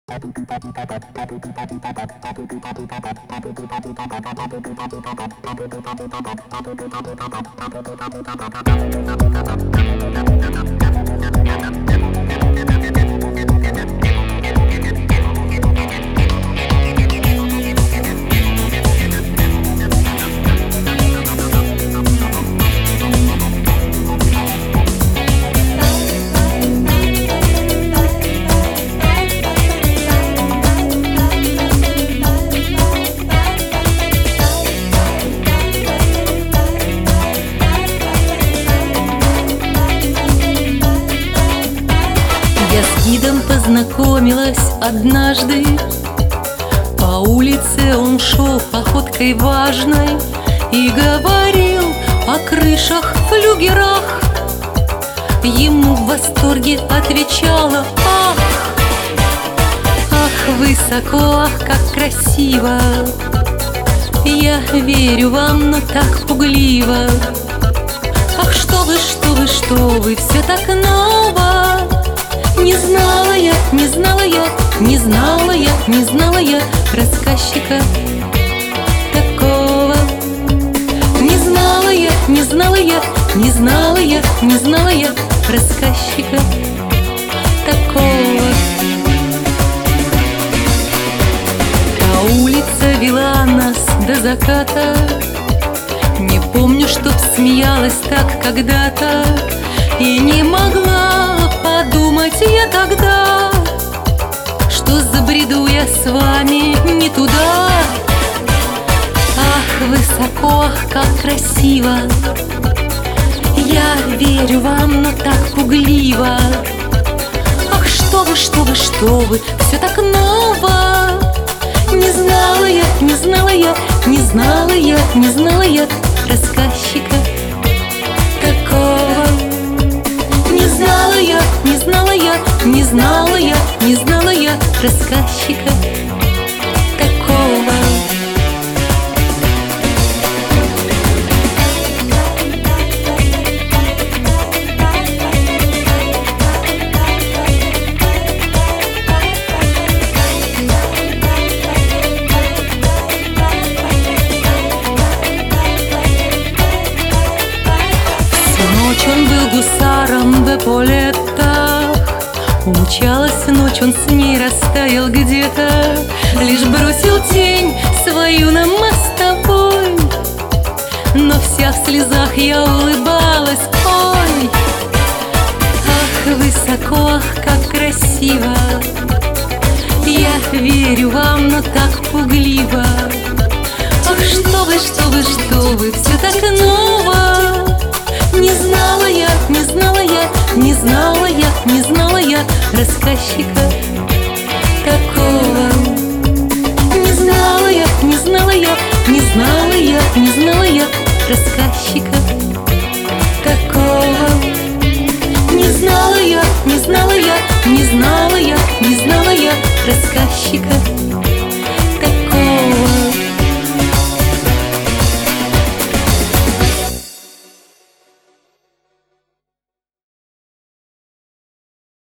Я с гидом познакомилась однажды. По улице он шел походкой важной и говорил о крышах, флюгерах. Ему в восторге отвечала: ах, ах, высоко, ах, как красиво. Я верю вам, но так пугливо. Ах, что вы, что вы, что вы, все так ново. Не знала я, не знала я, не знала я, не знала я рассказчика такого. Не знала я, не знала я, не знала я, не знала я рассказчика такого. Та улица вела нас до заката. Не помню, чтоб смеялась так когда-то. И не могла подумать я тогда, что забреду я с вами не туда. Ах, высоко, ах, как красиво. Я верю вам, но так пугливо. Ах, что вы, что вы, что вы, все так ново. Не знала я, не знала я, не знала я, не знала я рассказчика такого. Не знала я, не знала я, не знала я, не знала я рассказчика такого. Ночь он был гусаром в эполетах. Умчалась ночь, он с ней растаял где-то. Лишь бросил тень свою на мостовой. Но вся в слезах я улыбалась. Ой, ах, высоко, ах, как красиво. Я верю вам, но так пугливо. Ах, что вы, что вы, что вы, все так ново. Не знала я, не знала я, не знала я, не знала я рассказчика такого. Не знала я, не знала я, не знала я, не знала